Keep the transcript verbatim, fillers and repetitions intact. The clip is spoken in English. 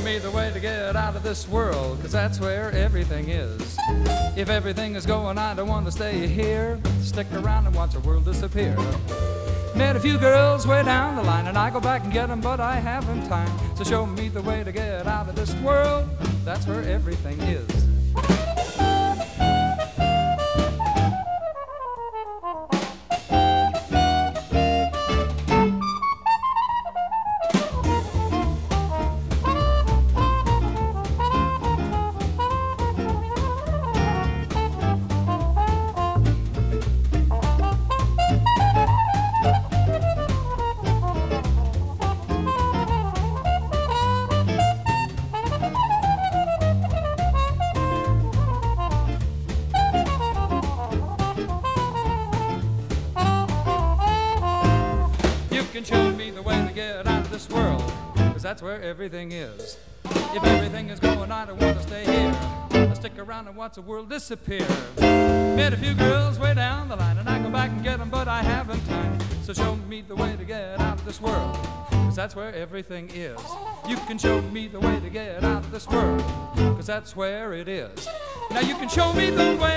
me the way to get out of this world, 'cause that's where everything is. If everything is going, I don't want to stay here. Stick around and watch the world disappear. Met a few girls way down the line, and I go back and get them, but I haven't time. So show me the way to get out of this world, that's where everything is. Show me the way to get out of this world, 'cause that's where everything is. If everything is going, I don't want to stay here. I stick around and watch the world disappear. Met a few girls way down the line, and I go back and get them, but I haven't time. So show me the way to get out of this world, 'cause that's where everything is. You can show me the way to get out of this world, 'cause that's where it is. Now you can show me the way